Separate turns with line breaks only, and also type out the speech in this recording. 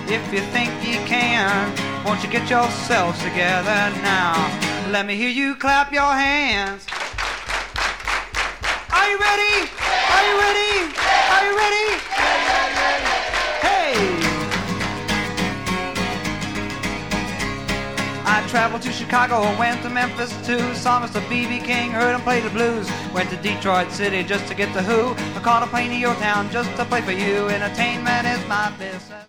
if you think you can, won't you get yourselves together now? Let me hear you clap your hands. Are you ready? Are you ready? Are you ready? Hey! I traveled to Chicago, went to Memphis too, saw Mr. B.B. King, heard him play the blues. Went to Detroit City just to get the Who. I caught a plane to your town just to play for you. Entertainment is my business.